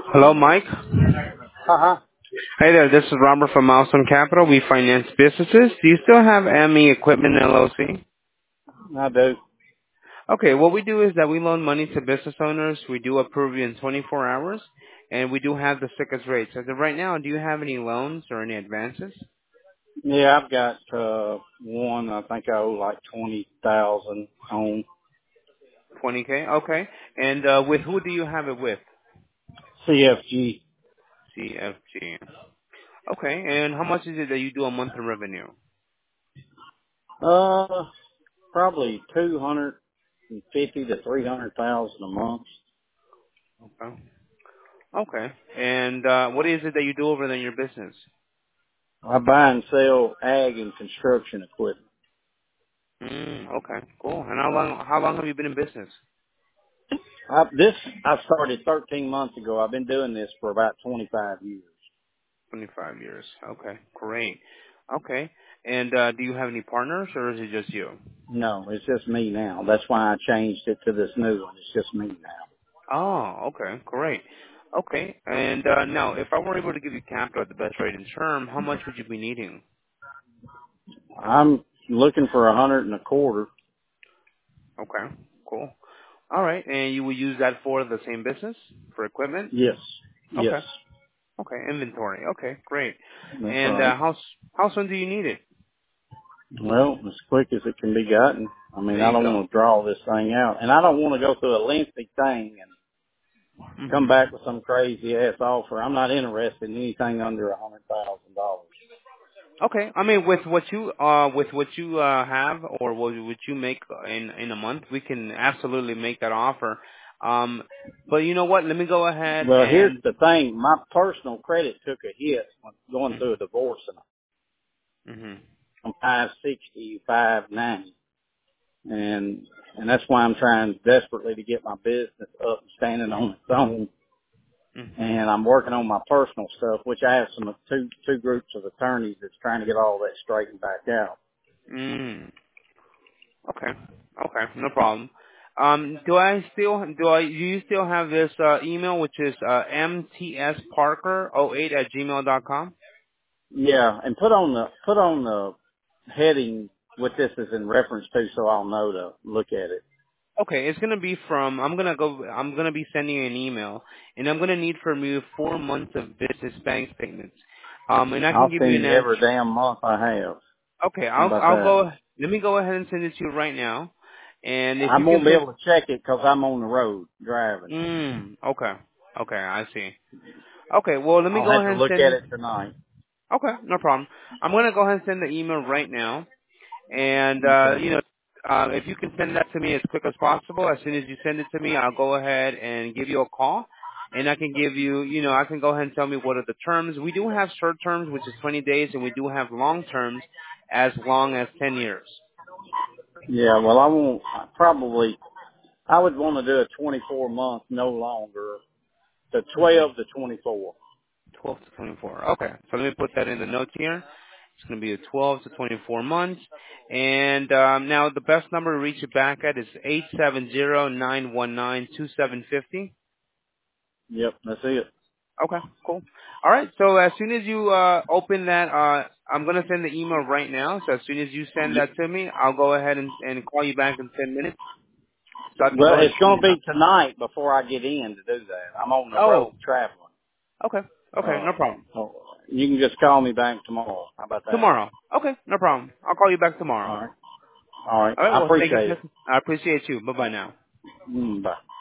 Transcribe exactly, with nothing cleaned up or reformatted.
Hello, Mike. Uh-huh. Hey there, this is Robert from Milestone Capital. We finance businesses. Do you still have M E Equipment L L C? I do. Okay, what we do is that we loan money to business owners. We do approve you in twenty-four hours, and we do have the sickest rates. As of right now, do you have any loans or any advances? Yeah, I've got uh one. I think I owe like twenty thousand on twenty K? Okay. And uh, with who do you have it with? C F G. C F G. Okay, and how much is it that you do a month in revenue? Uh, probably two hundred and fifty to three hundred thousand a month. Okay. Okay. And uh, what is it that you do over there in your business? I buy and sell ag and construction equipment. Mm, okay, cool. And how long how long have you been in business? I, this I started thirteen months ago. I've been doing this for about twenty-five years. twenty-five years. Okay, great. Okay. And uh, do you have any partners or is it just you? No, it's just me now. That's why I changed it to this new one. It's just me now. Oh, okay, great. Okay. And uh, now, if I were able to give you capital at the best rate in term, how much would you be needing? I'm looking for a hundred and a quarter. Okay, cool. All right. And you will use that for the same business, for equipment? Yes. Yes. Okay. Okay, inventory. Okay, great. That's And right. uh, how, s- how soon do you need it? Well, as quick as it can be gotten. I mean, There I you don't go. want to draw this thing out. And I don't want to go through a lengthy thing and come hmm back with some crazy ass offer. I'm not interested in anything under a hundred thousand dollars. Okay. I mean, with what you uh with what you uh have or what what you make in in a month, we can absolutely make that offer. Um, but you know what? Let me go ahead Well, here's and. the thing. My personal credit took a hit when going through a divorce, and Mm-hmm. I'm five sixty, five ninety. And, and that's why I'm trying desperately to get my business up and standing on its own. Mm-hmm. And I'm working on my personal stuff, which I have some two two groups of attorneys that's trying to get all that straightened back out. Mm. Okay. Okay. No problem. Um, do I still do I do you still have this uh, email which is uh, m t s parker oh eight at gmail dot com? Yeah, and put on the put on the heading what this is in reference to, so I'll know to look at it. Okay, it's gonna be from. I'm gonna go. I'm gonna be sending you an email, and I'm gonna need from you four months of business bank statements. Um, and I can I'll give you send an you every answer. damn month I have. Okay, How I'll about I'll that? go. Let me go ahead and send it to you right now. And if I you can won't be send. able to check it because I'm on the road driving. Mm, okay. Okay, I see. Okay, well let me I'll go have ahead to and look at send. it tonight. Okay, no problem. I'm gonna go ahead and send the email right now. And uh, Okay. you know, uh, if you can send that to me as quick as possible, as soon as you send it to me, I'll go ahead and give you a call, and I can give you, you know, I can go ahead and tell me what are the terms. We do have short terms, which is twenty days, and we do have long terms, as long as ten years. Yeah, well, I won't. Probably, I would want to do a twenty-four month, no longer. The Mm-hmm. twelve to twenty-four. twelve to twenty-four. Okay, so let me put that in the notes here. It's going to be a twelve to twenty-four months. And um, now the best number to reach you back at is eight seven zero nine one nine two seven five zero. Yep, that's it. Okay, cool. All right, so as soon as you uh, open that, uh, I'm going to send the email right now. So as soon as you send that to me, I'll go ahead and, and call you back in ten minutes so I can Well, go ahead and it's send going it to out. be tonight before I get in to do that. I'm on the road Oh, traveling. okay. Okay, Uh, no problem. so you can just call me back tomorrow. How about that? Tomorrow. Okay, no problem. I'll call you back tomorrow. All right. All right. All right, I well, thank you. appreciate it. I appreciate you. Bye-bye now. Mm, bye.